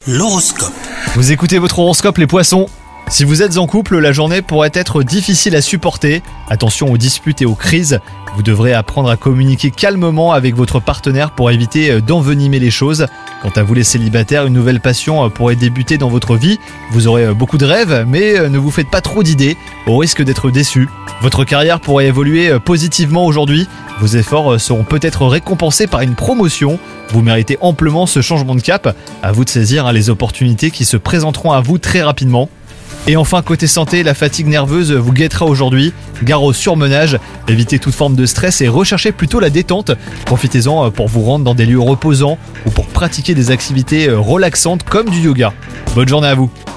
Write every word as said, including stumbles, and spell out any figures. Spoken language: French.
L'horoscope. Vous écoutez votre horoscope les poissons. Si vous êtes en couple, la journée pourrait être difficile à supporter. Attention aux disputes et aux crises. Vous devrez apprendre à communiquer calmement avec votre partenaire pour éviter d'envenimer les choses. Quant à vous les célibataires, une nouvelle passion pourrait débuter dans votre vie. Vous aurez beaucoup de rêves, mais ne vous faites pas trop d'idées, au risque d'être déçus. Votre carrière pourrait évoluer positivement aujourd'hui. Vos efforts seront peut-être récompensés par une promotion. Vous méritez amplement ce changement de cap. À vous de saisir les opportunités qui se présenteront à vous très rapidement. Et enfin, côté santé, la fatigue nerveuse vous guettera aujourd'hui. Gare au surmenage, évitez toute forme de stress et recherchez plutôt la détente. Profitez-en pour vous rendre dans des lieux reposants ou pour pratiquer des activités relaxantes comme du yoga. Bonne journée à vous.